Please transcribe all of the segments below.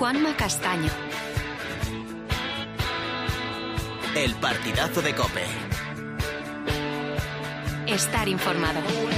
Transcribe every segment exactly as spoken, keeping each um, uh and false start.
Juanma Castaño. El partidazo de COPE. Estar informado.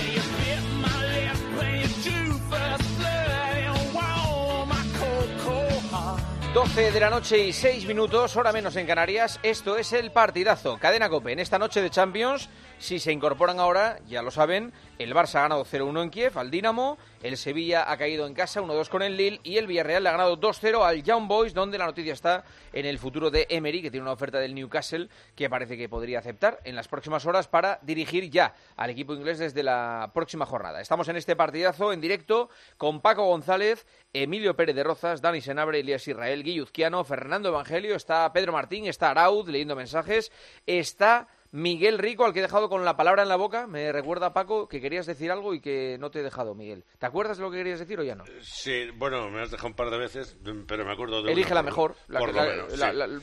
doce de la noche y seis minutos, hora menos en Canarias. Esto es el partidazo. Cadena COPE. En esta noche de Champions, si se incorporan ahora, ya lo saben, el Barça ha ganado cero uno en Kiev al Dinamo, el Sevilla ha caído en casa uno dos con el Lille y el Villarreal le ha ganado dos cero al Young Boys, donde la noticia está en el futuro de Emery, que tiene una oferta del Newcastle que parece que podría aceptar en las próximas horas para dirigir ya al equipo inglés desde la próxima jornada. Estamos en este partidazo en directo con Paco González, Emilio Pérez de Rozas, Dani Senabre, Elías Israel, Guilluzquiano, Fernando Evangelio, está Pedro Martín, está Arauz leyendo mensajes, está Miguel Rico, al que he dejado con la palabra en la boca. Me recuerda, Paco, que querías decir algo y que no te he dejado, Miguel. ¿Te acuerdas de lo que querías decir o ya no? Sí, bueno, me has dejado un par de veces, pero me acuerdo de Elige una, la mejor. La, por la, lo menos, la, sí. la, la...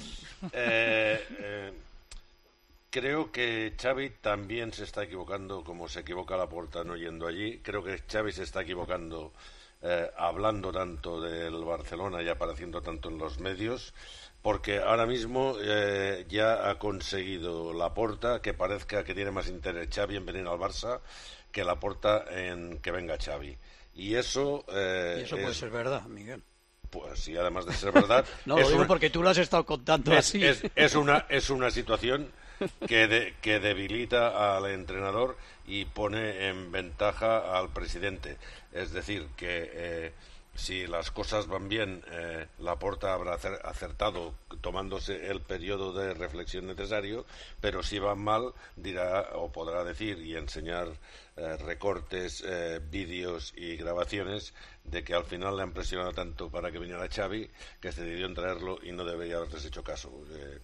Eh, eh, creo que Xavi también se está equivocando, como se equivoca Laporta no yendo allí. Creo que Xavi se está equivocando eh, hablando tanto del Barcelona y apareciendo tanto en los medios, porque ahora mismo eh, ya ha conseguido Laporta que parezca que tiene más interés Xavi en venir al Barça que Laporta en que venga Xavi. Y eso... Eh, y eso es, puede ser verdad, Miguel. Pues sí, además de ser verdad... no, es lo digo una, porque tú lo has estado contando es, así. Es, es, una, es una situación que, de, que debilita al entrenador y pone en ventaja al presidente. Es decir, que... Eh, si las cosas van bien, eh, Laporta habrá acertado tomándose el periodo de reflexión necesario, pero si van mal, dirá o podrá decir y enseñar eh, recortes, eh, vídeos y grabaciones de que al final le han presionado tanto para que viniera Xavi que se decidió en traerlo y no debería haberles hecho caso. Eh,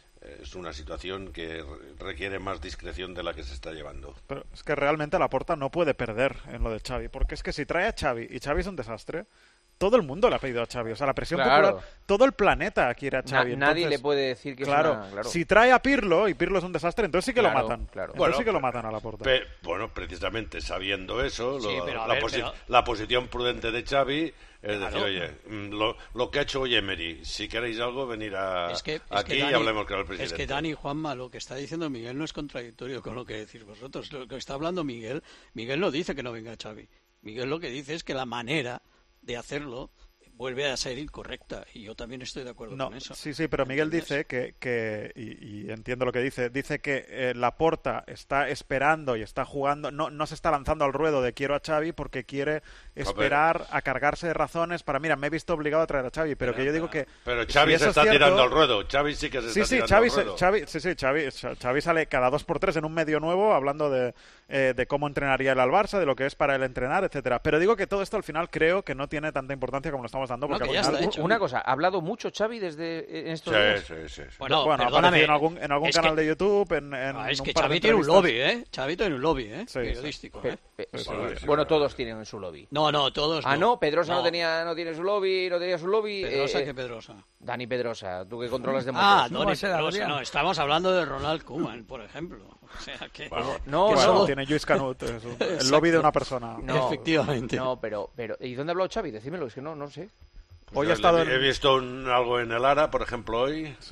es una situación que requiere más discreción de la que se está llevando. Pero es que realmente Laporta no puede perder en lo de Xavi, porque es que si trae a Xavi y Xavi es un desastre, todo el mundo le ha pedido a Xavi, o sea, la presión claro. popular, todo el planeta quiere a Xavi. Na, nadie entonces, le puede decir que claro, es una... Claro, si trae a Pirlo y Pirlo es un desastre, entonces sí que claro, lo matan. Claro. Entonces bueno, sí que lo matan a Laporta. Pe, bueno, precisamente sabiendo eso, sí, lo, pero, la, ver, posi pero... la posición prudente de Xavi es claro. decir, oye, lo, lo que ha hecho hoy Emery, si queréis algo, venir a, es que, es aquí que Dani, y hablemos con el presidente. Es que Dani, Juanma, lo que está diciendo Miguel no es contradictorio con lo que decís vosotros. Lo que está hablando Miguel, Miguel no dice que no venga Xavi. Miguel lo que dice es que la manera de hacerlo vuelve a ser incorrecta, y yo también estoy de acuerdo no, con eso. Sí, sí, pero Miguel ¿Entiendes? dice que, que y, y entiendo lo que dice, dice que eh, Laporta está esperando y está jugando, no, no se está lanzando al ruedo de quiero a Xavi porque quiere esperar a cargarse de razones para, mira, me he visto obligado a traer a Xavi, pero, pero que yo digo que... Pero Xavi si se está cierto, tirando al ruedo, Xavi sí que se sí, está sí, tirando Xavi al ruedo. Se, Xavi, sí, sí, Xavi, Xavi sale cada dos por tres en un medio nuevo hablando de, eh, de cómo entrenaría él al Barça, de lo que es para él entrenar, etcétera. Pero digo que todo esto al final creo que no tiene tanta importancia como lo estamos dando, porque no, que al ya final... está hecho. Una cosa, ¿ha hablado mucho Xavi desde en estos sí, días? Sí, sí, sí. Bueno, bueno ha aparecido en algún, en algún canal que, de YouTube, en, en ah, es un que par Xavi de tiene un entrevistas. lobby, ¿eh? Xavi tiene un lobby, ¿eh? Sí, periodístico, sí. ¿eh? Pe pe sí, bueno, sí, bueno sí, todos sí. tienen su lobby. No, no, todos Ah, no. no, Pedrosa no, no tenía, no tiene su lobby, no tenía su lobby. Pedrosa, eh, ¿qué Pedrosa? Dani Pedrosa, tú que controlas de motos. Ah, ¿no? Dani Pedrosa, no, estamos hablando de Ronald Koeman, por ejemplo. O sea, que... Bueno, No, Que no, solo tiene Luis Canut, es un- el lobby de una persona. no, Efectivamente. No, pero, pero ¿y dónde ha hablado Xavi? Decímelo, es que no, no sé. Pues Hoy yo ha estado he, he en... visto un, algo en el Ara, por ejemplo, hoy, Sí.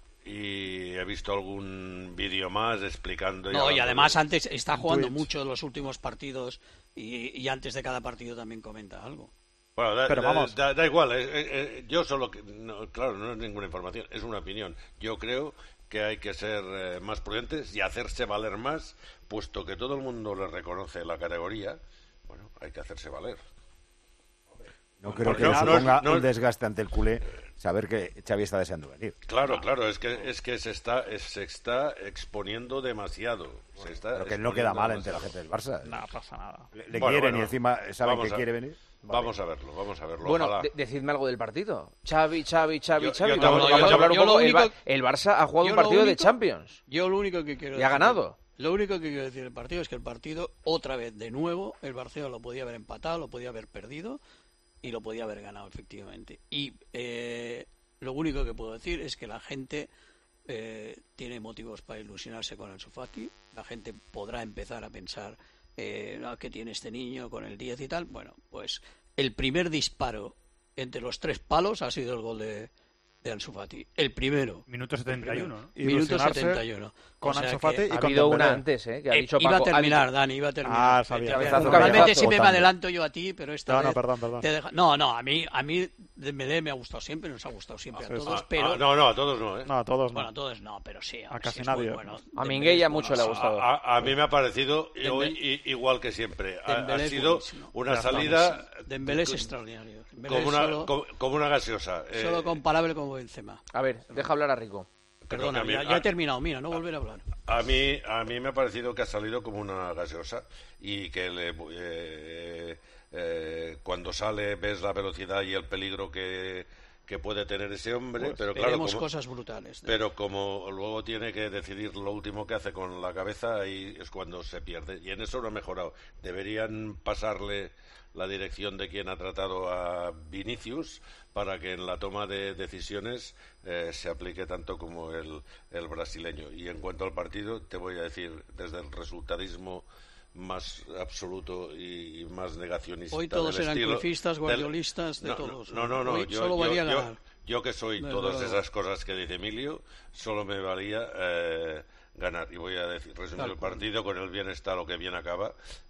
y he visto algún vídeo más explicando... No, y además de... antes está jugando Twitch. mucho los últimos partidos y, y antes de cada partido también comenta algo. Bueno, da, Pero da- vamos. da, da igual, eh, eh, eh, yo solo... que- no, claro, no es ninguna información, es una opinión. Yo creo que hay que ser eh, más prudentes y hacerse valer más, puesto que todo el mundo le reconoce la categoría, bueno, hay que hacerse valer. No creo Porque que no- suponga no- un desgaste ante el culé saber que Xavi está deseando venir. Claro, claro, es que es que se está es- se está exponiendo demasiado. Se está Pero que no exponiendo queda mal entre la demasiado. gente del Barça. No pasa nada. Le, le Bueno, quieren bueno, y encima saben vamos que a- quiere venir. Vale. Vamos a verlo, vamos a verlo. Bueno, ojalá. de decidme algo del partido. Xavi, Xavi, Xavi, Yo- Xavi. yo te- vamos, yo- vamos yo- a hablar un yo lo poco. El, único- Ba- el Barça ha jugado yo un lo partido de único- Champions. Yo lo único que quiero Y ha decir- ganado. Lo único que quiero decir del partido es que el partido, otra vez, de nuevo, el Barcelona lo podía haber empatado, lo podía haber perdido y lo podía haber ganado, efectivamente. Y eh, lo único que puedo decir es que la gente eh, tiene motivos para ilusionarse con el Sofaki. La gente podrá empezar a pensar eh, no, ¿qué tiene este niño con el diez y tal? Bueno, pues el primer disparo entre los tres palos ha sido el gol de, de Ansu Fati. El primero. Minuto setenta y uno, ¿no? Minuto setenta y uno. Con o sea Ansu Fati y ha con habido Dembélé. una antes, ¿eh? Que ha dicho iba Paco, a terminar, ha dicho... Dani, iba a terminar. Ah, sabía. Cabezazo, Normalmente cabezazo, siempre me votando. adelanto yo a ti, pero esta No, vez... no, perdón, perdón. te deja- No, no, a mí, a mí Dembélé me ha gustado siempre, nos ha gustado siempre Ah, a sí, todos, sí. pero... Ah, no, no, a todos no, ¿eh? No, a todos no. Bueno, a todos no, pero sí. A sí casi es muy nadie. bueno. A Dembélé Minguella es mucho le ha buenísimo. gustado. A, a mí me ha parecido y hoy Dembélé- i- igual que siempre. Ha, Dembélé ha es sido buenísimo. una Ya está, salida Dembélé es extraordinario. Dembélé como es una, solo, como, como una gaseosa. eh, solo comparable con Benzema. A ver, deja hablar a Rico. creo Perdona, que a mí- ya, a- ya he terminado, mira, no volver a hablar. A mí, a mí me ha parecido que ha salido como una gaseosa y que le, eh, eh, cuando sale ves la velocidad y el peligro que, que puede tener ese hombre, Pues pero claro, veremos como, cosas brutales. de- pero como luego tiene que decidir lo último que hace con la cabeza, ahí es cuando se pierde. Y en eso no ha mejorado. Deberían pasarle la dirección de quien ha tratado a Vinicius para que en la toma de decisiones eh, se aplique tanto como el, el brasileño. Y en cuanto al partido, te voy a decir, desde el resultadismo más absoluto y, y más negacionista Hoy todos del eran estilo cruyfistas, del- guardiolistas, de no, todos. No, no, no. Hoy yo, solo yo- valía yo- ganar. yo que soy Desde todas luego. esas cosas que dice Emilio, solo me valía eh, ganar. Y voy a decir, resumir Tal el cual. partido con el bien está lo que bien acaba.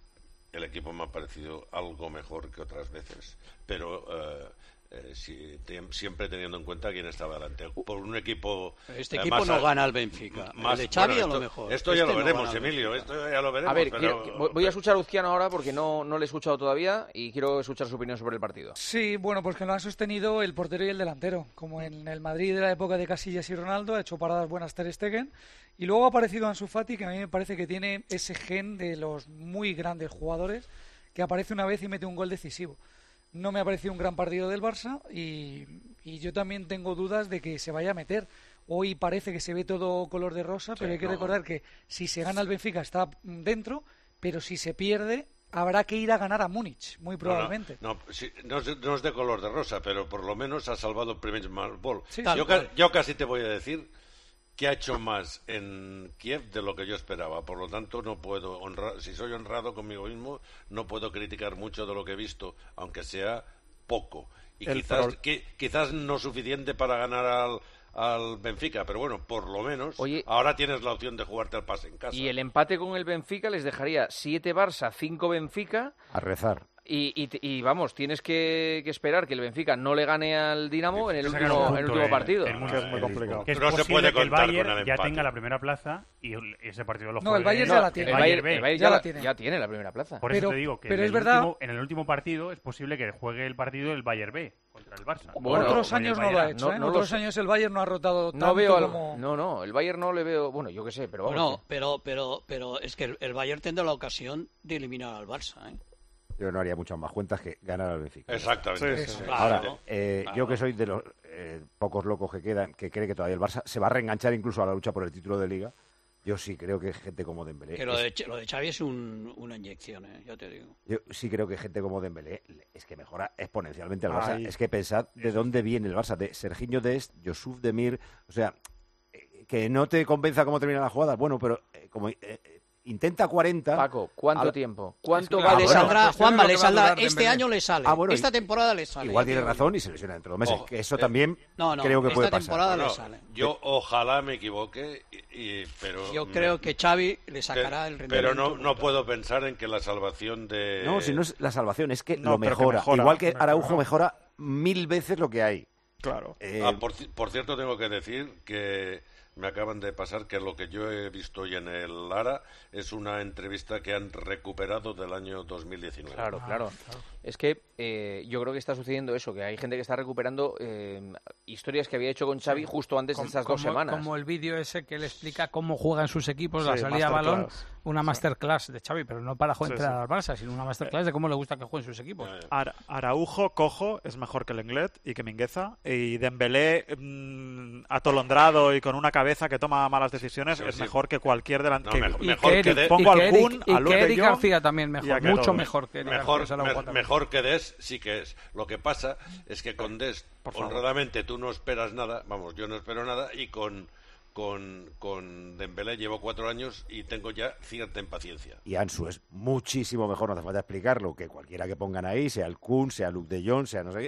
El equipo me ha parecido algo mejor que otras veces, pero eh, eh, si- te- siempre teniendo en cuenta quién estaba delante. Por un equipo... Este eh, equipo más no a- gana al Benfica. más- el de Xavi bueno, a lo esto- mejor. Esto ya Este lo no veremos, gana al Emilio, Benfica. esto ya lo veremos. A ver, pero- quiero- voy voy a escuchar a Luciano ahora porque no, no le he escuchado todavía y quiero escuchar su opinión sobre el partido. Sí, bueno, pues que lo han sostenido el portero y el delantero. Como en el Madrid de la época de Casillas y Ronaldo, ha hecho paradas buenas Ter Stegen. Y luego ha aparecido Ansu Fati, que a mí me parece que tiene ese gen de los muy grandes jugadores, que aparece una vez y mete un gol decisivo. No me ha parecido un gran partido del Barça y, y yo también tengo dudas de que se vaya a meter. Hoy parece que se ve todo color de rosa, pero hay que no. recordar que si se gana el Benfica está dentro, pero si se pierde habrá que ir a ganar a Múnich, muy probablemente. No, no, no, sí, no es, no es de color de rosa, pero por lo menos ha salvado el primer Marlball. Sí, Tal yo, ca- cual. yo casi te voy a decir que ha hecho más en Kiev de lo que yo esperaba. Por lo tanto, no puedo honrar, si soy honrado conmigo mismo, no puedo criticar mucho de lo que he visto, aunque sea poco. Y El quizás, pro- qui- quizás no suficiente para ganar al, al Benfica, pero bueno, por lo menos Oye, ahora tienes la opción de jugarte al pase en casa. Y el empate con el Benfica les dejaría siete Barça, cinco Benfica. A rezar. Y, y, y vamos, tienes que, que esperar que el Benfica no le gane al Dinamo en el Sacar último, un en el punto último en- partido. en Que es muy complicado. Que es No se posible puede que el contar Bayern con el ya empate. tenga la primera plaza y el- ese partido lo No, juegue el Bayern en- ya la tiene. El el Bayern, Bayern el B. Bayern Ya ya, la la- tiene. ya tiene la primera plaza. Por Pero- eso te digo que pero en, es el verdad- último, en el último partido es posible que juegue el partido el Bayern B contra el Barça. Bueno, Otros con el años no lo ha Bayern. hecho, No- ¿eh? no lo Otros sé. años el Bayern no ha rotado tanto No veo al- como... No, no, el Bayern no le veo... Bueno, yo qué sé, pero vamos. Bueno, pero, pero, pero es que el, el Bayern tendrá la ocasión de eliminar al Barça, ¿eh? Yo no haría muchas más cuentas que ganar al Benfica. Exactamente. Sí, sí, sí. Ahora, Claro, eh, claro. yo que soy de los eh, pocos locos que quedan, que cree que todavía el Barça se va a reenganchar incluso a la lucha por el título de Liga, yo sí creo que gente como Dembélé... Que lo es- de, Ch- lo de Xavi es un- una inyección, ¿eh? Ya te digo. Yo sí creo que gente como Dembélé es que mejora exponencialmente al Barça. Ahí. Es que pensad de dónde viene el Barça, de Serginho Dest, Yusuf Demir, o sea, eh, que no te convenza cómo termina la jugada, bueno, pero eh, como eh, eh, intenta cuarenta... Paco, ¿cuánto a- tiempo? ¿Cuánto Es va que- de Le bueno, saldrá, cuestión Juanma, es lo le que va a saldrá, durar este Dembélé. año le sale, Ah, bueno, esta y- temporada le sale. Igual ya tiene te digo. razón y se lesiona dentro de dos meses, Ojo, que eso eh, también No, no, creo que esta puede pasar. temporada No, le sale. yo ojalá me equivoque, y, y- pero Yo me- creo que Xavi le Pe- sacará el rendimiento. pero no, no brutal. puedo pensar en que la salvación de... No, si no es la salvación, es que No, lo pero que mejora. mejora. Igual que Mejora. Araujo mejora mil veces lo que hay. Claro. Eh, Ah, por, ci- por cierto, tengo que decir que me acaban de pasar que lo que yo he visto hoy en el Lara es una entrevista que han recuperado del año dos mil diecinueve. Claro, claro. Es que eh, yo creo que está sucediendo eso, que hay gente que está recuperando eh, historias que había hecho con Xavi justo antes de Com- estas dos como- semanas. Como el vídeo ese que le explica cómo juegan sus equipos, la Sí, salida a balón, masterclass. una Sí. masterclass de Xavi, pero no para Sí, entrenar sí. al Barça, sino una masterclass de cómo le gusta que jueguen sus equipos. Ara- Araujo, cojo, es mejor que Lenglet y que Mingueza. Y Dembélé, mm, atolondrado y con una cabeza que toma malas decisiones, Sí, es sí. mejor que cualquier delantero. No, mejor- Y mejor que que Eric, de- Pongo y que al Eric- Kun, y a que Luke de Eric Jong García también y mejor, a mucho Kerovic. mejor que Eric Mejor, García, se lo me- aguanta. mejor que Des sí que es. Lo que pasa es que con Des, Por favor. honradamente, tú no esperas nada, vamos, yo no espero nada, y con, con, con Dembélé llevo cuatro años y tengo ya cierta impaciencia. Y Ansu es muchísimo mejor, no hace falta explicarlo, que cualquiera que pongan ahí, sea el Kun, sea Luke de Jong, sea no sé qué.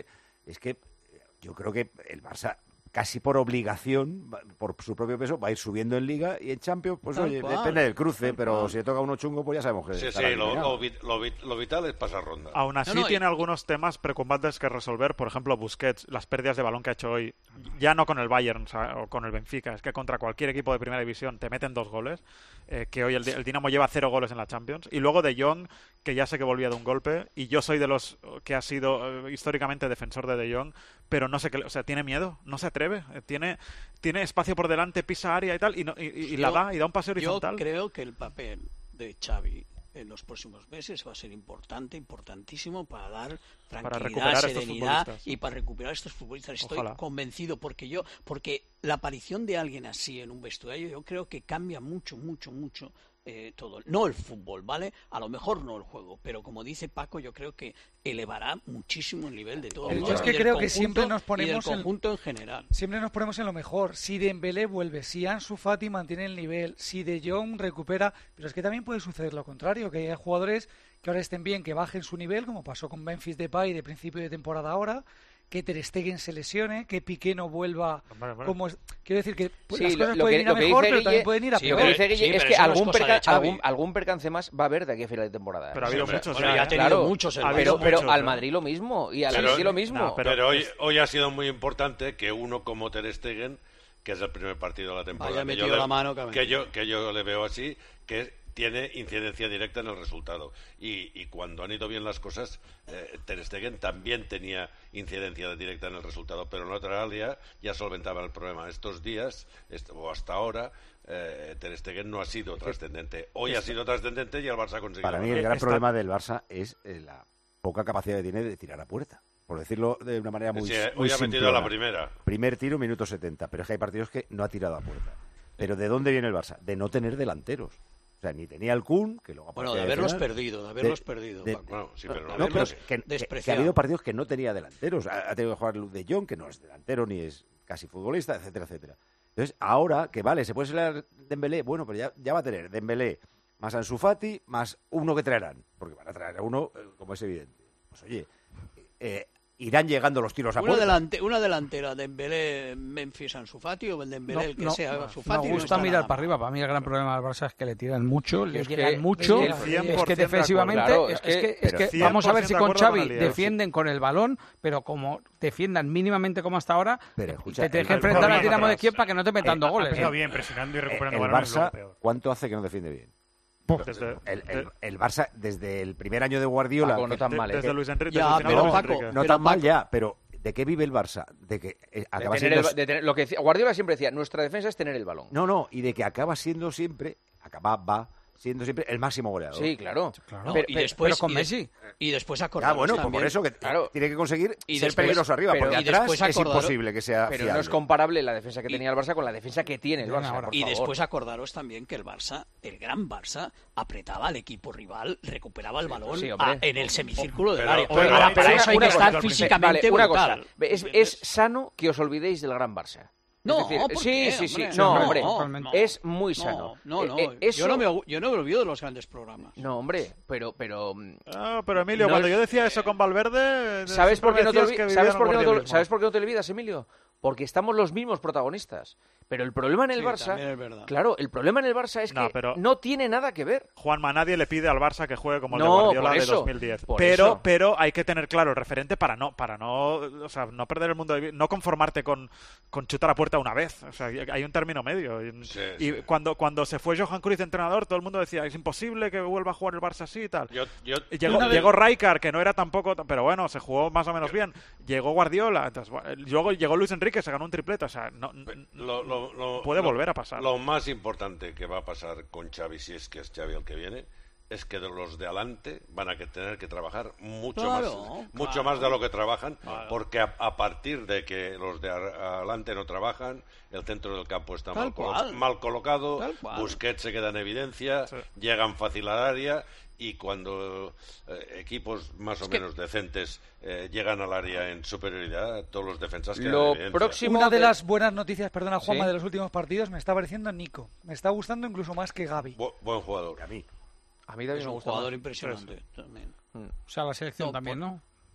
es que yo creo que el Barça, casi por obligación, por su propio peso, va a ir subiendo en Liga y en Champions, pues Tal oye, cual, depende del cruce, tal pero cual. si le toca uno chungo, pues ya sabemos que Sí, estará sí, lo, eliminado. lo, vit- lo vit- lo vital es pasar ronda. Aún así No, no, y- tiene algunos temas preocupantes que resolver. Por ejemplo, Busquets, las pérdidas de balón que ha hecho hoy, ya no con el Bayern o, sea, o con el Benfica, es que contra cualquier equipo de primera división te meten dos goles, eh, que hoy el, Di- el Dinamo lleva cero goles en la Champions. Y luego De Jong, que ya sé que volvía de un golpe, y yo soy de los que ha sido eh, históricamente defensor de De Jong, pero no sé qué, o sea, tiene miedo, no se atreve, eh, tiene, tiene espacio por delante, pisa área y tal, y, no- y, y- y la Yo- da, y da un pase Yo horizontal. creo que el papel de Xavi en los próximos meses va a ser importante, importantísimo para dar tranquilidad, recuperar a estos serenidad futbolistas. y para recuperar a estos futbolistas. Estoy Ojalá. convencido porque yo, porque la aparición de alguien así en un vestuario, yo creo que cambia mucho, mucho, mucho eh, todo. No el fútbol, ¿vale? A lo mejor no el juego, pero como dice Paco, yo creo que elevará muchísimo el nivel de todo. Yo el es mundo que y del creo que conjunto- siempre nos y ponemos del en- conjunto en general. Siempre nos ponemos en lo mejor. Si Dembélé vuelve, si Ansu Fati mantiene el nivel, si De Jong recupera, pero es que también puede suceder lo contrario, que haya jugadores que ahora estén bien, que bajen su nivel, como pasó con Memphis Depay de principio de temporada ahora, que Ter Stegen se lesione, que Piqué no vuelva Hombre, hombre. como es- quiero decir que pues, Sí, las lo- cosas lo pueden que- ir a lo que mejor, dice pero también Guille- pueden ir a sí, Lo peor. que dice Sí, Guille pero es que eso no es algún, cosa perca- de Xavi. algún, algún percance más va a haber de aquí a final de temporada. Pero ha habido Siempre. muchos Bueno, ya, ya ha ¿eh? tenido Claro. muchos el Ha Pero, habido Barça. pero muchos, al ¿eh? Madrid lo mismo y al Pero- City lo mismo. no, Pero, Pero- hoy, hoy ha sido muy importante que uno como Ter Stegen, que es el primer partido de la temporada, Haya que metido yo, le, la mano, que ha que, yo, que yo le veo así, que tiene incidencia directa en el resultado. Y, y cuando han ido bien las cosas, eh, Ter Stegen también tenía incidencia directa en el resultado, pero en la otra área ya solventaba el problema. Estos días, est- o hasta ahora, eh, Ter Stegen no ha sido trascendente. Hoy ha sido trascendente y el Barça ha conseguido Para mí el ganar. gran Esta- problema del Barça es eh, la poca capacidad que tiene de tirar a puerta. Por decirlo de una manera muy, Sí, muy hoy ha metido simplona. la primera. Primer tiro, minuto setenta. Pero es que hay partidos que no ha tirado a puerta. Pero ¿de dónde viene el Barça? De no tener delanteros. O sea, ni tenía el Kun, que luego Bueno, aparecía de haberlos final. perdido, de haberlos De- perdido. de- Paco. Bueno, sí, pero No, no, pero haberlos que, que- que ha despreciado. habido partidos que no tenía delanteros. Ha, ha tenido que jugar De Jong, que no es delantero ni es casi futbolista, etcétera, etcétera. Entonces, ahora que vale, se puede salir Dembélé, bueno, pero ya, ya va a tener Dembélé más Ansu Fati más uno que traerán, porque van a traer a uno, eh, como es evidente. Pues oye, eh, irán llegando los tiros a Una, puerta. delante, una delantera, Dembélé, Memphis, Ansu Fati o el Dembélé, el que sea, Ansu Fati. me no gusta está mirar nada para mal. arriba. Para mí el gran problema del Barça es que le tiran mucho, le Es que- llegan mucho. es Es que que, cien por ciento defensivamente, de acuerdo. es, Claro, es que, es pero que vamos a ver si cien con por ciento de acuerdo Xavi con Alier. defienden con el balón, pero como defiendan mínimamente como hasta ahora, Pero, escucha, te tienes que el enfrentar problema al Dinamo de atrás. Kiev para que no te metan dos Ha goles. empezado ¿eh? bien, presionando y Eh, recuperando el balones, luego Barça, peor. ¿cuánto hace que no defiende bien? Desde, El, el- de- el Barça, desde el primer año de Guardiola, Paco, no que- tan de- mal, ¿eh? desde Que- Luis Enrique. Ya, desde el final pero de Luis Paco, Enrique. no pero tan mal Paco- ya, pero ¿de qué vive el Barça? De que eh, de acaba tener siendo... el- de tener- lo que decía- Guardiola siempre decía, nuestra defensa es tener el balón. No, no, y de que acaba siendo siempre, acababa siendo siempre el máximo goleador. Sí, claro. Claro. Pero- y pero- después, pero con y de- Messi. Y después Ah, acordaros bueno, pues también, por eso que Claro. tiene que conseguir Y ser después- peligroso arriba, pero- porque y atrás después es acordaros- imposible que sea Pero fiable. no es comparable la defensa que Y- tenía el Barça con la defensa que tiene el Bien, Barça, ahora. por Y favor. después acordaros también que el Barça, el gran Barça, apretaba al equipo rival, recuperaba el balón sí, hombre. a- en el semicírculo del Pero- área. pero- Para, pero para una- eso hay una que cosa, estar físicamente Vale, una brutal. cosa. Es, es sano que os olvidéis del gran Barça. No, Es decir, ¿por sí, qué, sí, sí. hombre? No, No, hombre. totalmente. Es muy sano. No, no, no. Eh, eh, eso- Yo, no me, yo no me olvido de los grandes programas. No, hombre, pero, pero mm, Ah, pero Emilio, No cuando es- yo decía eso con Valverde, ¿sabes por siempre qué no te decías olvi- que vivía ¿sabes en por qué no te ol- guardiolismo. ¿sabes por qué no te olvidas, Emilio? Porque estamos los mismos protagonistas. Pero el problema en el Sí, Barça, también es verdad. claro, el problema en el Barça es No, que pero- no tiene nada que ver. Juanma, nadie le pide al Barça que juegue como el No, de Guardiola por de eso, dos mil diez. por Pero, eso. pero hay que tener claro el referente para no, para no, o sea, no perder el mundo de vi- no conformarte con, con chutar a puerta una vez. O sea, hay un término medio. Y, Sí, y sí. cuando, cuando se fue Johan Cruyff de entrenador, todo el mundo decía es imposible que vuelva a jugar el Barça así y tal. Yo, yo, Y Llegó, Una vez- llegó Rijkaard, que no era tampoco, pero bueno, se jugó más o menos bien. Llegó Guardiola, entonces, bueno, luego llegó Luis Enrique, se ganó un triplete. O sea, no, lo- lo- lo- puede lo- volver a pasar. Lo más importante que va a pasar con Xavi, si es que es Xavi el que viene, es que de los de adelante van a que tener que trabajar mucho Claro, más mucho claro. más de lo que trabajan, Claro. porque a, a partir de que los de a- adelante no trabajan, el centro del campo está Tal mal, colo- cual. mal colocado, Tal cual. Busquets se queda en evidencia, Sí. llegan fácil al área y cuando eh, equipos más o que- menos decentes eh, llegan al área en superioridad, todos los defensas quedan Lo en evidencia. próximo Una de que- las buenas noticias, perdona Juanma, Sí. de los últimos partidos me está pareciendo Nico. Me está gustando incluso más que Gavi. Bu- buen jugador. A mí. A mí también Es me un gusta jugador más. impresionante también. O sea, la selección No, también, por- ¿no?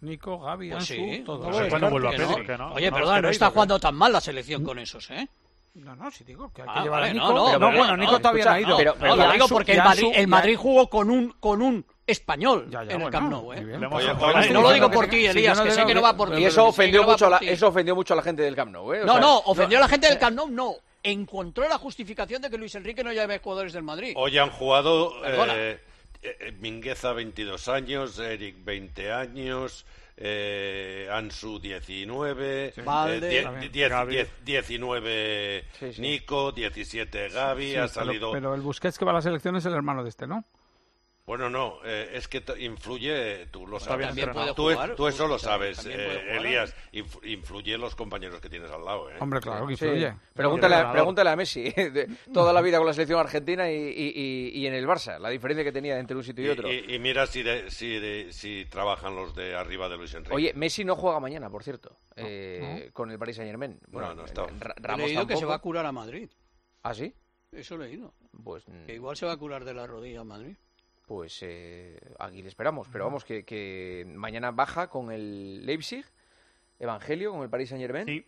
Nico, Gavi, Pues Ansu, sí. todos. No, ¿Cuándo vuelve a que Pedri? no. no. Oye, No, perdón, es que no no está ha ido, jugando tan mal la selección con esos, ¿eh? No, no, sí digo que hay que Ah, llevar vale, a Nico. no, no, pero pero bueno, no, Nico no, todavía escucha, no ha ido. pero- No, pero lo Y digo Ansu- porque y el Madrid, Ansu el ya- Madrid jugó con un con un español Ya, ya, en el bueno, Camp Nou, muy ¿eh? bien. Le hemos Oye, jugado- Juan, No lo digo que por se- ti, sí, Elías, yo no que sé digo que no que- va por ti. Y pero- eso Sé que ofendió no va mucho a por la, ti. eso ofendió mucho a la gente del Camp Nou, ¿eh? O No, sea, no, ofendió a la gente del Camp Nou, no. Encontró la justificación de que Luis Enrique no llame jugadores del Madrid. Hoy han jugado Perdona. eh, eh, Mingueza veintidós años, Eric veinte años, eh, Ansu diecinueve, Valde, eh, die- también. diez- Gavi. diez- diecinueve Sí, sí. Nico, diecisiete Gavi, Sí, ha pero- salido... Pero el Busquets que va a la selección es el hermano de este, ¿no? Bueno, no, eh, es que t- influye, tú lo Está bien sabes. También puede Tú, es- jugar, tú eso lo también- sabes, también puede eh, jugar. Elías. Inf- influye los compañeros que tienes al lado, ¿eh? Hombre, claro que Sí. influye. Pregúntale, a- Entrenador. pregúntale a Messi, de toda la vida con la selección argentina y, y- y- y en el Barça, la diferencia que tenía entre un sitio y, Y, otro. y- y mira si, de- si, de- si trabajan los de arriba de Luis Enrique. Oye, Messi no juega mañana, por cierto, eh, con el Paris Saint-Germain. Bueno, No, no está. Ra- He Ramos leído que se tampoco. va a curar a Madrid. ¿Ah, sí? Eso he leído. Pues, mm, Que igual se va a curar de la rodilla a Madrid. pues eh, aquí le esperamos. Pero vamos, que, que mañana baja con el Leipzig, Evangelio, con el Paris Saint-Germain. Sí.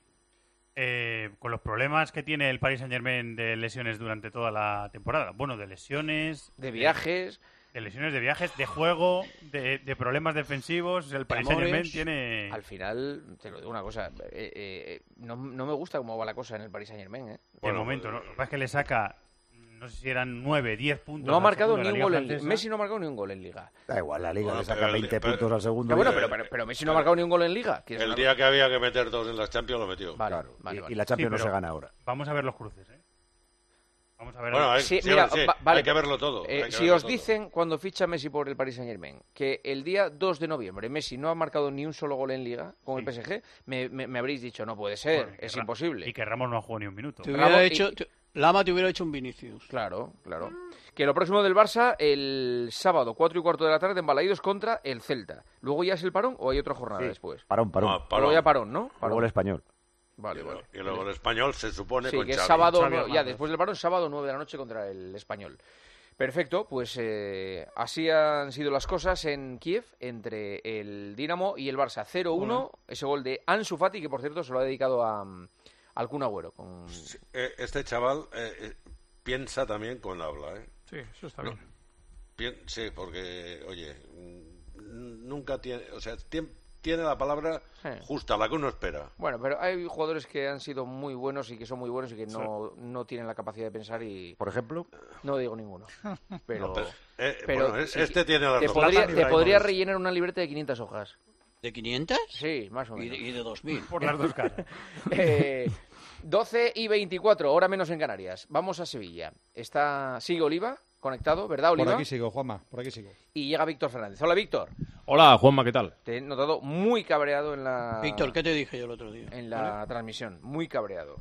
Eh, con los problemas que tiene el Paris Saint-Germain de lesiones durante toda la temporada. Bueno, de lesiones, De viajes. de lesiones de viajes, de juego, de, de problemas defensivos. El Paris amores. Saint-Germain tiene... Al final, te lo digo una cosa, eh, eh, no, no me gusta cómo va la cosa en el Paris Saint-Germain. ¿eh? De Bueno, momento, ¿no? eh, Lo que pasa es que le saca, no sé si eran nueve, diez puntos. No ha al marcado segundo ni de un la gol Liga en Liga. Francesa. Messi no ha marcado ni un gol en Liga. Da igual, la Liga Bueno, le saca pero el- veinte pero- puntos al segundo. Ah, bueno, y- pero, pero, pero Messi no ha marcado ni un gol en Liga. que es El una día cosa- que había que meter dos en las Champions lo metió. Vale, Claro, vale, y, vale. y la Champions Sí, no pero- se gana ahora. Vamos a ver los cruces, ¿eh? Vamos a ver... Bueno, hay, Sí, sí, mira, sí, va- vale. hay que verlo todo. Eh, hay que si verlo os todo. dicen cuando ficha Messi por el Paris Saint-Germain que el día dos de noviembre Messi no ha marcado ni un solo gol en Liga con el P S G, me, me- me habréis dicho, no puede ser, Bueno, y que es Ra- imposible. Y que Ramos no ha jugado ni un minuto. Te hubiera Bravo, y- hecho, te- Lama te hubiera hecho un Vinicius. Claro, claro. Que lo próximo del Barça, el sábado, cuatro y cuarto de la tarde, en Balaídos contra el Celta. ¿Luego ya es el parón o hay otra jornada Sí. después? Parón, parón. No, parón. Luego ya parón, ¿no? Luego Parón. el español. Vale, Y vale. luego- Y luego el español se supone Sí, con que es Xavi. sábado, Xavi no- ya Hernández. después del parón, sábado nueve de la noche contra el Español. Perfecto, pues eh, así han sido las cosas en Kiev entre el Dinamo y el Barça. cero uno, ese gol de Ansu Fati, que por cierto se lo ha dedicado a, al Kun Agüero. Con... Eh, Este chaval eh, eh, piensa también cuando habla, ¿eh? Sí, eso está bien. Pien- sí, porque, oye, mm, nunca tiene, o sea, tien- tiene la palabra Sí. justa, la que uno espera. Bueno, pero hay jugadores que han sido muy buenos y que son muy buenos y que no, no tienen la capacidad de pensar y Por ejemplo, no digo ninguno. Pero, No, pero, eh, pero bueno, es- sí, este tiene la te razón. podría, Zlatan te podría Ibrahimovic. rellenar una libreta de quinientas hojas. ¿De quinientas? Sí, más o Y menos. de, y de dos mil. Por las dos caras. Eh, doce y veinticuatro, hora menos en Canarias. Vamos a Sevilla. Está, sigue Oliva conectado, ¿verdad, Oliva? Por aquí sigo, Juanma, por aquí sigo. Y llega Víctor Fernández. Hola, Víctor. Hola, Juanma, ¿qué tal? Te he notado muy cabreado en la, Víctor, ¿qué te dije yo el otro día? en la transmisión. Muy cabreado.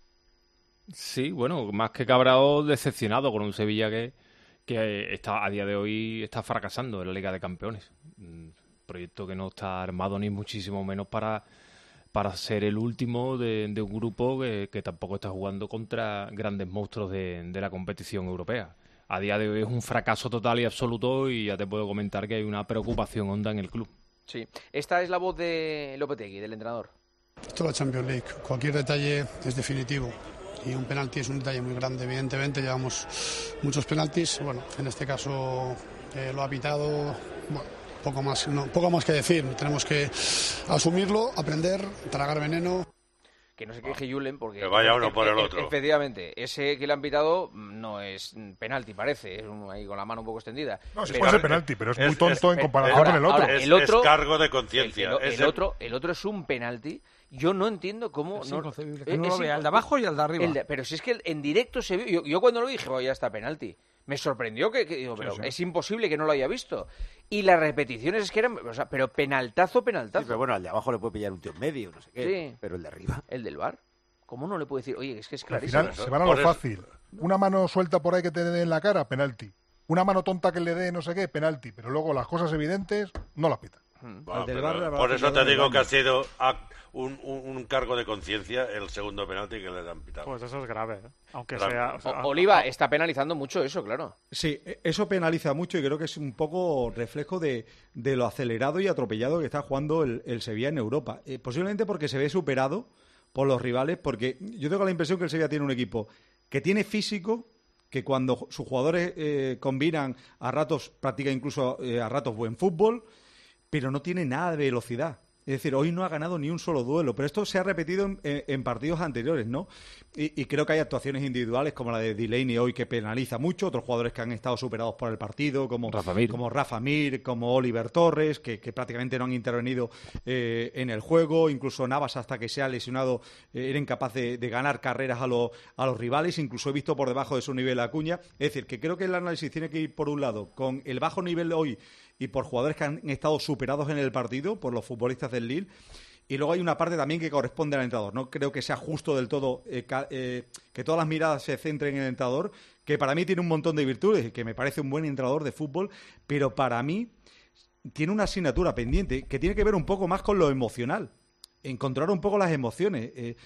Sí, bueno, más que cabrado, decepcionado con un Sevilla que, que está a día de hoy está fracasando en la Liga de Campeones. Un proyecto que no está armado ni muchísimo menos para, para ser el último de, de un grupo que, que tampoco está jugando contra grandes monstruos de, de la competición europea. A día de hoy es un fracaso total y absoluto y ya te puedo comentar que hay una preocupación honda en el club. Sí. Esta es la voz de Lopetegui, del entrenador. Esto es la Champions League. Cualquier detalle es definitivo. Y un penalti es un detalle muy grande. Evidentemente llevamos muchos penaltis. Bueno, en este caso eh, lo ha pitado. Bueno, poco más, no, poco más que decir. Tenemos que asumirlo, aprender, tragar veneno. Que no se queje Julen porque... Que vaya uno por el e- e- otro. Efectivamente, ese que le han pitado no es penalti, parece. Es un- ahí con la mano un poco extendida. No, sí Pero- puede ser penalti, pero es muy tonto en comparación ahora- con el otro. ahora, Es- el otro es cargo de el, conciencia. el- el Es el- otro, el otro es un penalti. Yo no entiendo cómo... Es no, inconcebible, que eh, no es lo vea, inco- el de abajo y el de arriba. el de- pero si es que en directo se vio... Yo, yo cuando lo vi dije, "Bueno, ya está penalti". Me sorprendió que, que digo, pero sí. es imposible que no lo haya visto. Y las repeticiones es que eran... O sea, pero penaltazo, penaltazo. sí, pero bueno, al de abajo le puede pillar un tío en medio, no sé qué. Sí. Pero el de arriba. El del bar. ¿Cómo no le puede decir? Oye, es que es Al clarísimo. final se van a lo Por eso- fácil. Una mano suelta por ahí que te dé en la cara, penalti. Una mano tonta que le dé no sé qué, penalti. Pero luego las cosas evidentes no las pita. Bueno, del Barça, por eso te digo que ha sido un, un, un cargo de conciencia el segundo penalti que le han pitado. Pues eso es grave, ¿eh? Aunque grave. sea... O sea o, Oliva está penalizando mucho eso, claro. Sí, eso penaliza mucho y creo que es un poco reflejo de, de lo acelerado y atropellado que está jugando el, el Sevilla en Europa. Eh, posiblemente porque se ve superado por los rivales, porque yo tengo la impresión que el Sevilla tiene un equipo que tiene físico, que cuando sus jugadores eh, combinan, a ratos practica incluso eh, a ratos buen fútbol, pero no tiene nada de velocidad. Es decir, hoy no ha ganado ni un solo duelo, pero esto se ha repetido en, en, en partidos anteriores, ¿no? Y, y creo que hay actuaciones individuales como la de Delaney hoy que penaliza mucho, otros jugadores que han estado superados por el partido, como Rafa Mir, como, Rafa Mir, como Oliver Torres, que, que prácticamente no han intervenido eh, en el juego, incluso Navas hasta que se ha lesionado eh, era incapaz de, de ganar carreras a, lo, a los rivales, incluso he visto por debajo de su nivel a Acuña. Es decir, que creo que el análisis tiene que ir por un lado con el bajo nivel de hoy y por jugadores que han estado superados en el partido, por los futbolistas del Lille. Y luego hay una parte también que corresponde al entrenador. No creo que sea justo del todo eh, ca, eh, que todas las miradas se centren en el entrenador, que para mí tiene un montón de virtudes y que me parece un buen entrenador de fútbol, pero para mí tiene una asignatura pendiente que tiene que ver un poco más con lo emocional. Encontrar un poco las emociones. Eh,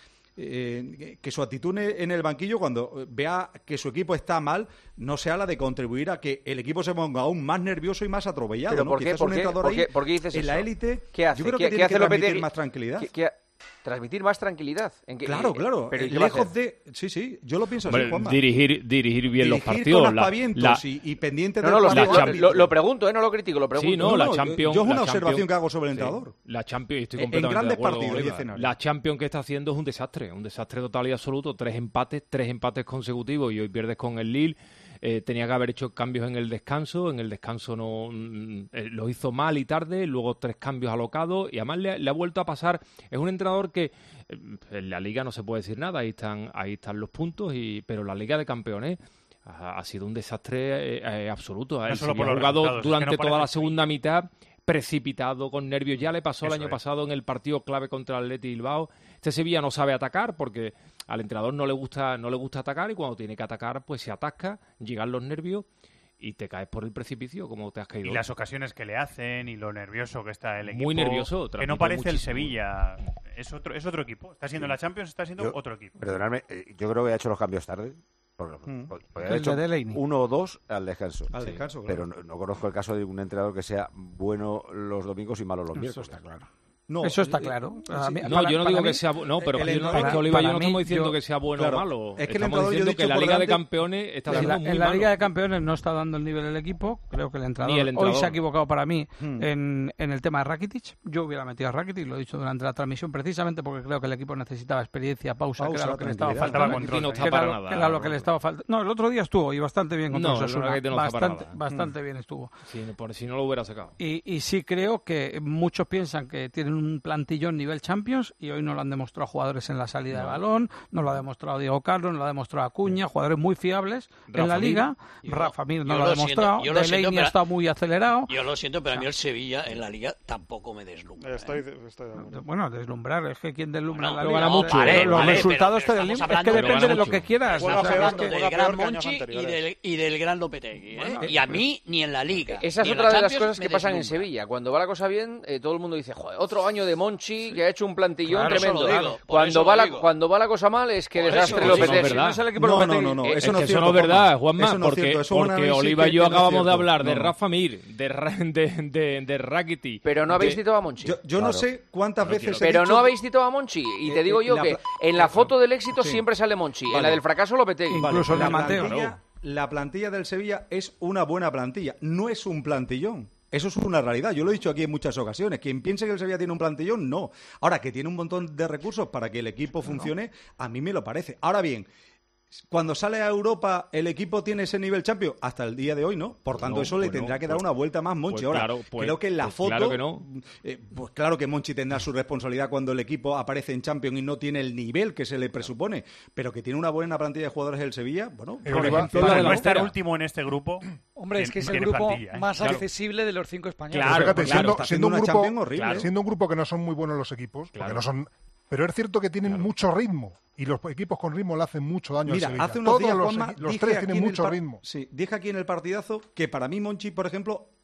Eh, que su actitud en el banquillo cuando vea que su equipo está mal no sea la de contribuir a que el equipo se ponga aún más nervioso y más atropellado. ¿Pero ¿no? por qué? ¿Por qué? ¿Por qué? ¿Por qué dices en eso? la élite, ¿Qué hace? yo creo ¿Qué, que tiene hace que transmitir Lopetegui? más tranquilidad. ¿Qué, qué, transmitir más tranquilidad. ¿En qué, claro, claro. Pero eh, lejos de... Sí, sí, yo lo pienso Hombre, así, Juanma. Dirigir, dirigir bien dirigir los partidos. Con aspavientos la, la... y, y pendiente no, no, de... Lo, lo, lo pregunto, ¿eh? No lo critico, lo pregunto. Sí, no, no, la no Champions... Yo es una la observación Champions, que hago sobre el entrenador. Sí, la Champions, estoy en, completamente en grandes de acuerdo, partidos Oliva. y escenarios. La Champions que está haciendo es un desastre, un desastre total y absoluto. Tres empates, tres empates consecutivos y hoy pierdes con el Lille. Eh, tenía que haber hecho cambios en el descanso, en el descanso no eh, lo hizo mal y tarde, luego tres cambios alocados y además le, le ha vuelto a pasar. Es un entrenador que eh, en la Liga no se puede decir nada, ahí están ahí están los puntos, y pero la Liga de Campeones ha, ha sido un desastre eh, eh, absoluto. Él no ha jugado durante es que no toda la segunda mitad precipitado, con nervios. Ya le pasó Eso el año es. pasado en el partido clave contra el Athletic Bilbao. Este Sevilla no sabe atacar porque al entrenador no le gusta no le gusta atacar y cuando tiene que atacar pues se atasca, llegan los nervios y te caes por el precipicio como te has caído. Y las ocasiones que le hacen y lo nervioso que está el equipo. Muy nervioso. Que no parece muchísimo. El Sevilla. Es otro, es otro equipo. Está siendo sí. la Champions, está siendo yo, otro equipo. Perdonadme, eh, yo creo que ha hecho los cambios tarde. Porque, mm. porque ha hecho uno o dos al descanso. Al sí. descanso, claro. Pero no, no conozco el caso de un entrenador que sea bueno los domingos y malo los miércoles. Eso está claro. No, eso está claro. Sí, mí, no, para, yo no digo mí, que sea no, pero el, yo no, para, Oliva, yo no estamos diciendo yo, que sea bueno claro, o malo. Es que estamos el diciendo que la Liga delante, de Campeones está en siendo la, muy En la malo. Liga de Campeones no está dando el nivel del equipo. Creo que el entrenador, el entrenador. hoy se ha equivocado para mí hmm. en, en el tema de Rakitic. Yo hubiera metido a Rakitic, lo he dicho durante la transmisión, precisamente porque creo que el equipo necesitaba experiencia, pausa, pausa que era lo que le estaba faltando. Control, no que era, lo, que era lo que le estaba faltando. No, el otro día estuvo y bastante bien contra no, Osasuna. No, bastante bastante bien estuvo. Por si no lo hubiera sacado. Y sí creo que muchos piensan que tienen un plantillón nivel Champions y hoy no lo han demostrado jugadores en la salida no. de balón, no lo ha demostrado Diego Carlos, no lo ha demostrado Acuña, jugadores muy fiables Rafa en la Liga. Mir. Rafa Mir no yo lo ha demostrado, Delaney ha estado muy acelerado. Yo lo siento, pero a mí el Sevilla en la Liga tampoco me deslumbra. Estoy, ¿eh? estoy de bueno, deslumbrar, es que quien deslumbra bueno, en la Liga. Mucho, vale, los vale, resultados pero, te pero deslumbran, es que depende de lo que quieras. Estamos bueno, hablando que, del gran Monchi y del, y del gran Lopetegui. ¿eh? Bueno, y a mí ni en la Liga. Esa es otra de las cosas que pasan en Sevilla. Cuando va la cosa bien, eh, todo el mundo dice, joder, otro año de Monchi que ha hecho un plantillón claro, tremendo. Digo, cuando va la cuando va la cosa mal es que desastre Lopetegui. No, no, no, no, no, eh, eso no es cierto, no es verdad, Juanma, no porque, cierto, porque Oliva y yo acabamos de hablar de Rafa Mir, de de, de, de Rakitic. Pero no habéis citado a Monchi. Yo, yo claro. no sé cuántas claro, veces Pero dicho... no habéis citado a Monchi. Y te digo yo la... que en la foto del éxito sí. siempre sale Monchi, vale. En la del fracaso Lopetegui. Incluso vale. en la Mateo. Plantilla, la plantilla del Sevilla es una buena plantilla, no es un plantillón. Eso es una realidad. Yo lo he dicho aquí en muchas ocasiones. Quien piense que el Sevilla tiene un plantillón, no. Ahora, que tiene un montón de recursos para que el equipo funcione, no. a mí me lo parece. Ahora bien, cuando sale a Europa, ¿el equipo tiene ese nivel Champions? Hasta el día de hoy, ¿no? Por tanto, no, eso pues le tendrá no, que dar pues, una vuelta más Monchi. Pues Ahora, claro, pues, creo que en la pues foto... Claro que no. Eh, pues claro que Monchi tendrá su responsabilidad cuando el equipo aparece en Champions y no tiene el nivel que se le presupone, pero que tiene una buena plantilla de jugadores del Sevilla, bueno... Por ejemplo, para no estar último en este grupo... Hombre, es que es el grupo plantilla, ¿eh? más claro. accesible de los cinco españoles. Claro, fíjate, claro, siendo, siendo, un grupo, horrible, claro. siendo un grupo que no son muy buenos los equipos, claro. porque no son... Pero es cierto que tienen claro. mucho ritmo y los equipos con ritmo le hacen mucho daño Mira, al Sevilla. Hace unos Todos días, los, Juanma, los tres tienen mucho par... ritmo. Sí, dije aquí en el partidazo que para mí Monchi, por ejemplo,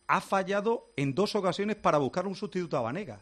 ha fallado en dos ocasiones para buscar un sustituto a Banega.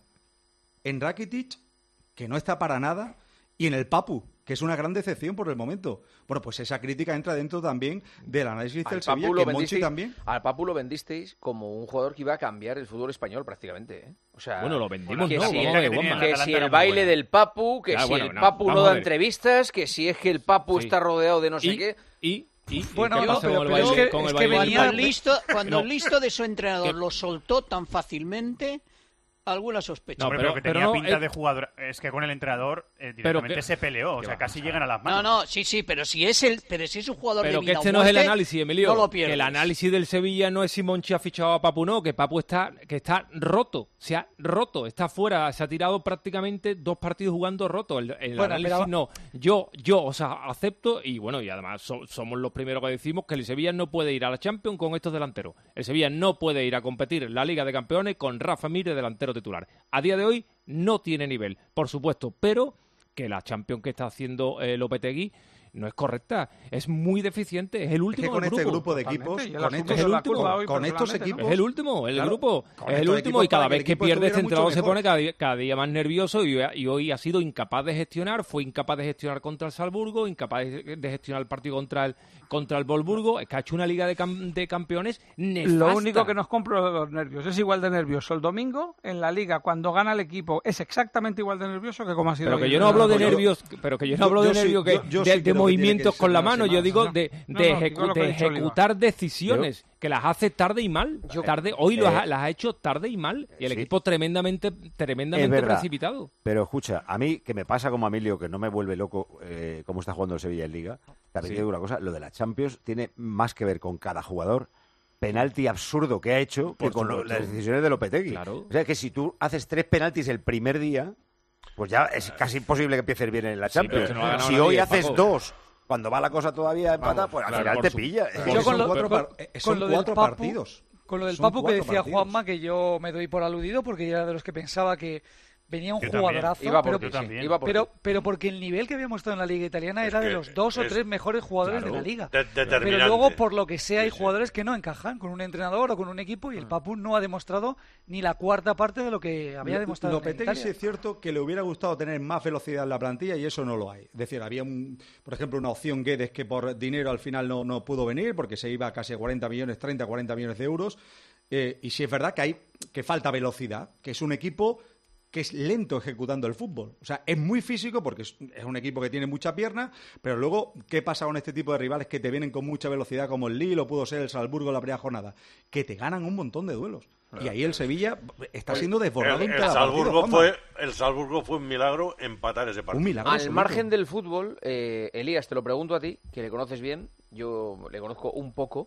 En Rakitic, que no está para nada, y en el Papu, que es una gran decepción por el momento. Bueno, pues esa crítica entra dentro también del análisis del Sevilla, que Monchi también... Al Papu lo vendisteis como un jugador que iba a cambiar el fútbol español prácticamente, ¿eh? O sea, bueno, lo vendimos, que no, si, que, que, que si el baile del Papu, que claro, si bueno, el no, Papu no da entrevistas, que si es que el Papu sí. está rodeado de no sé y, qué... Y... Y, bueno, ¿y no, pero, pero, pero es que, es que venía del... listo, cuando no. el listo de su entrenador ¿Qué? lo soltó tan fácilmente, alguna sospecha. No, pero, pero que tenía no, pinta eh, de jugador. Es que con el entrenador eh, directamente que, se peleó, o sea, casi llegan a las manos. No, no, sí, sí, pero si es el, pero si es un jugador pero de que vida este o no es muerte, el análisis, Emilio. no lo que pierdes. el análisis del Sevilla no es si Monchi ha fichado a Papu, no, que Papu está, que está roto, se ha roto, está fuera, se ha tirado prácticamente dos partidos jugando roto. El, el bueno, análisis pero... no, yo, yo, o sea, acepto y bueno, y además so, somos los primeros que decimos que el Sevilla no puede ir a la Champions con estos delanteros. El Sevilla no puede ir a competir en la Liga de Campeones con Rafa Mir de delantero titular. A día de hoy no tiene nivel, por supuesto, pero que la Champions que está haciendo eh, Lopetegui no es correcta, es muy deficiente, es el último es que con del este grupo, grupo de equipos, con estos, es el último, con, con estos equipos, es el último, el claro, grupo, es el último y cada vez que pierde centrado se pone cada día, cada día más nervioso y, y hoy ha sido incapaz de gestionar, fue incapaz de gestionar contra el Salzburgo, incapaz de, de gestionar el partido contra el contra el Wolfsburgo, es que ha hecho una liga de, cam, de campeones nefasta. Lo único que nos compro los nervios, es igual de nervioso el domingo en la liga cuando gana el equipo, es exactamente igual de nervioso que como ha sido. Pero que yo no hablo de nervios, pero que yo no hablo de nervios que de movimientos con la mano, yo digo de, de, no, no, ejecu de ejecutar decisiones yo, que las hace tarde y mal. Yo, tarde, hoy eh, ha, las ha hecho tarde y mal y el sí. equipo tremendamente tremendamente precipitado. Pero escucha, a mí que me pasa como a Emilio, que no me vuelve loco eh, cómo está jugando el Sevilla en Liga, también sí. digo una cosa, lo de la Champions tiene más que ver con cada jugador. Penalti absurdo que ha hecho que con lo, las decisiones de Lopetegui. Claro. O sea, que si tú haces tres penaltis el primer día, pues ya es casi imposible que empieces bien en la Champions. Sí, no si hoy haces Paco. dos... Cuando va la cosa todavía empata, pues al claro, final te su... pilla. Yo con lo, cuatro, con, son con cuatro Papu, partidos. Con lo del son Papu que decía partidos. Juanma, que yo me doy por aludido, porque yo era de los que pensaba que venía un yo jugadorazo, iba pero, por ti, sí. iba por pero, pero porque el nivel que habíamos estado en la Liga Italiana es era de los dos es, o tres mejores jugadores claro, de la Liga. De, pero luego, por lo que sea, hay sí, jugadores que no encajan con un entrenador o con un equipo y el Papu no ha demostrado ni la cuarta parte de lo que había demostrado. Lopetegui sí es cierto que le hubiera gustado tener más velocidad en la plantilla y eso no lo hay. Es decir, había, un, por ejemplo, una opción Guedes que por dinero al final no, no pudo venir porque se iba a casi cuarenta millones, treinta, cuarenta millones de euros. Eh, y sí es verdad que hay que falta velocidad, que es un equipo que es lento ejecutando el fútbol. O sea, es muy físico porque es, es un equipo que tiene mucha pierna, pero luego, ¿qué pasa con este tipo de rivales que te vienen con mucha velocidad como el Lille o pudo ser el Salzburgo en la primera jornada? Que te ganan un montón de duelos. Y ahí el Sevilla está siendo desbordado el, en cada el Salzburgo partido. Fue, el Salzburgo fue un milagro empatar ese partido. Un milagro. Al absoluto. margen del fútbol, eh, Elías, te lo pregunto a ti, que le conoces bien, yo le conozco un poco.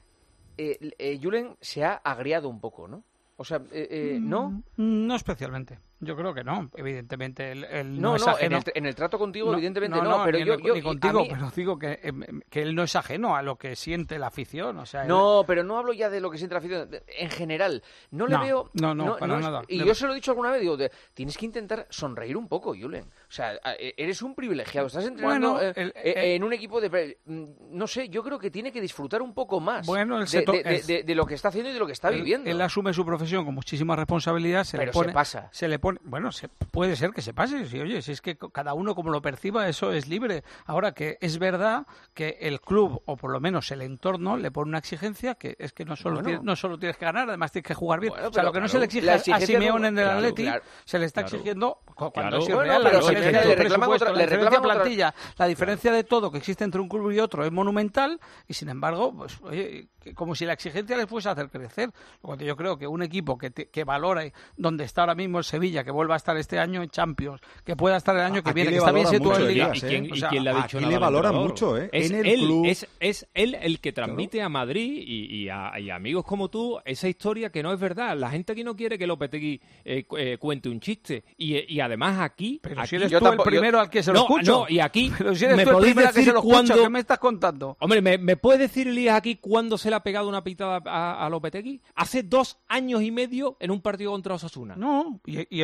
Eh, eh, Julen se ha agriado un poco, ¿no? O sea, eh, eh, ¿no? No especialmente. Yo creo que no. Evidentemente, él, él no, no es no ajeno. En, el, en el trato contigo, no, evidentemente no, no, no pero ni, yo, yo... Ni contigo, mí... pero digo que, eh, que él no es ajeno a lo que siente la afición. O sea, no, él... pero no hablo ya de lo que siente la afición. En general, no le no, veo... No, no, no para no nada. Es... Y de... yo se lo he dicho alguna vez, digo, de, tienes que intentar sonreír un poco, Julen. O sea, eres un privilegiado. Estás entrenando bueno, eh, el, eh, el... en un equipo de... No sé, yo creo que tiene que disfrutar un poco más bueno, el de, to... de, de, de, de lo que está haciendo y de lo que está él, viviendo. Él asume su profesión con muchísima responsabilidad. Se pero le pone, se pasa. Se le pone... Bueno, se... puede ser que se pase. Si, oye, si es que cada uno como lo perciba, eso es libre. Ahora que es verdad que el club, o por lo menos el entorno, le pone una exigencia que es que no solo, bueno. tienes, no solo tienes que ganar, además tienes que jugar bien. Bueno, o sea, lo que claro, no se le exige a Simeone en el claro, Atleti, claro, se le está claro, exigiendo cuando claro. es bueno, real, pero la se diferencia le de reclaman presupuesto, otra, la le diferencia reclaman plantilla, otra... la diferencia de todo que existe entre un club y otro es monumental y sin embargo, pues oye, como si la exigencia les fuese a hacer crecer. Cuando yo creo que un equipo que, te, que valora donde está ahora mismo el Sevilla, que vuelva a estar este año en Champions, que pueda estar el año que viene, que está bien situado en Liga. ¿Y quién, o sea, ¿y quién le ha dicho aquí nada le valora al mucho, ¿eh? Es en el él, club. Es, es él el que transmite claro. a Madrid y, y, a, y a amigos como tú esa historia que no es verdad. La gente aquí no quiere que Lopetegui eh, eh, cuente un chiste. Y, y además aquí... Pero aquí, si eres tú tampoco, el primero yo... al que se lo no, escucho. No, y aquí... Pero si eres me tú el primero al que se lo escucho, cuando... ¿qué me estás contando? Hombre, ¿me, me puedes decir, Elías, aquí cuándo se le ha pegado una pitada a, a Lopetegui? Hace dos años y medio en un partido contra Osasuna. No, y, y,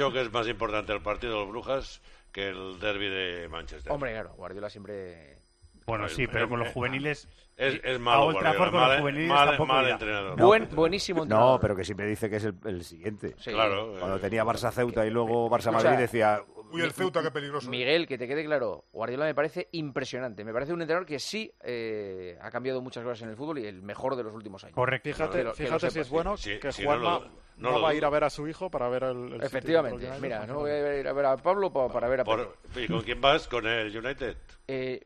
dicho que es más importante el partido del Brujas que el derbi de Manchester. Hombre, claro, Guardiola siempre... Bueno, sí, pero con los juveniles... Es, es malo, a Old Trafford con los juveniles mal, tampoco mal irá. entrenador. No, Buen, buenísimo entrenador. No, pero que siempre dice que es el, el siguiente. Sí. Claro. Cuando eh, tenía Barça-Ceuta y luego Barça-Madrid Escucha, decía... Uy, el Ceuta, qué peligroso. Miguel, que te quede claro, Guardiola me parece impresionante. Me parece un entrenador que sí eh, ha cambiado muchas cosas en el fútbol y el mejor de los últimos años. Correcto. Fíjate, Que lo- que lo fíjate sepas, si es sí. bueno Sí, que sí, Juanma no no, lo- no lo va a dudo. ir a ver a su hijo para ver el, el Efectivamente. City. Mira, no voy a ir a ver a Pablo pa- para ver a Pedro. por- ¿Y con quién vas? ¿Con el United? Eh,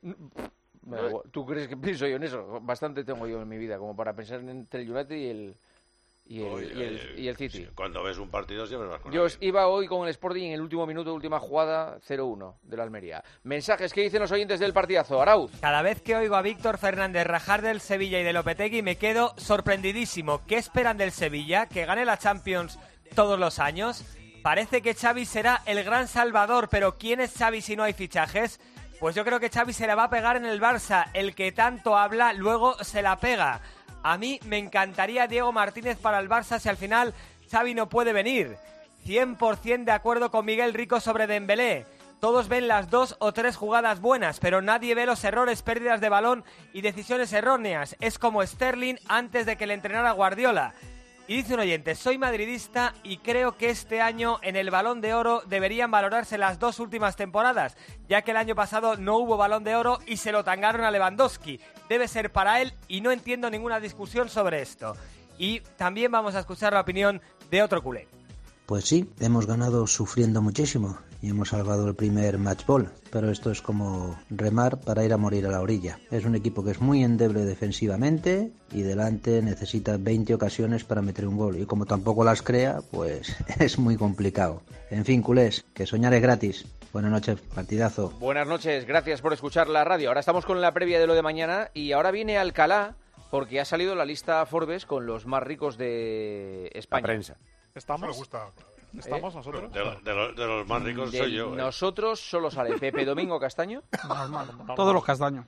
me da igual. ¿Tú crees que pienso yo en eso? Bastante tengo yo en mi vida como para pensar entre el United y el y el, Oye, y el, y el City. sí, cuando ves un partido siempre vas con Yo alguien. iba hoy con el Sporting en el último minuto, última jugada, cero uno de la Almería. Mensajes que dicen los oyentes del partidazo. Arauz. Cada vez que oigo a Víctor Fernández rajar del Sevilla y de Lopetegui me quedo sorprendidísimo. ¿Qué esperan del Sevilla? ¿Que gane la Champions todos los años? Parece que Xavi será el gran salvador, pero ¿quién es Xavi si no hay fichajes? Pues yo creo que Xavi se la va a pegar en el Barça. El que tanto habla, luego se la pega. A mí me encantaría Diego Martínez para el Barça si al final Xavi no puede venir. cien por ciento de acuerdo con Miguel Rico sobre Dembélé. Todos ven las dos o tres jugadas buenas, pero nadie ve los errores, pérdidas de balón y decisiones erróneas. Es como Sterling antes de que le entrenara Guardiola. Y dice un oyente, soy madridista y creo que este año en el Balón de Oro deberían valorarse las dos últimas temporadas, ya que el año pasado no hubo Balón de Oro y se lo tangaron a Lewandowski. Debe ser para él y no entiendo ninguna discusión sobre esto. Y también vamos a escuchar la opinión de otro culé. Pues sí, hemos ganado sufriendo muchísimo y hemos salvado el primer match ball, pero esto es como remar para ir a morir a la orilla. Es un equipo que es muy endeble defensivamente y delante necesita veinte ocasiones para meter un gol y como tampoco las crea, pues es muy complicado. En fin, culés, que soñar es gratis. Buenas noches, partidazo. Buenas noches, gracias por escuchar la radio. Ahora estamos con la previa de lo de mañana y ahora viene Alcalá porque ha salido la lista Forbes con los más ricos de España. La prensa. ¿Estamos? Me gusta. ¿Estamos ¿Eh? nosotros? De, lo- de lo- de los más ricos De soy yo. eh. Nosotros solo sale Pepe Domingo Castaño Todos los castaños.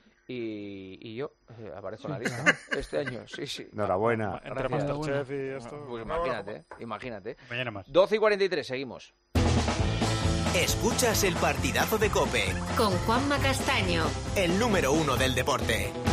y, y yo eh, aparezco en la lista este año. Sí, sí. Enhorabuena. Entre Gracias. Masterchef y esto. Pues imagínate, imagínate. Mañana más. doce y cuarenta y tres, seguimos. Escuchas el partidazo de COPE, Con Juanma Castaño. el número uno del deporte.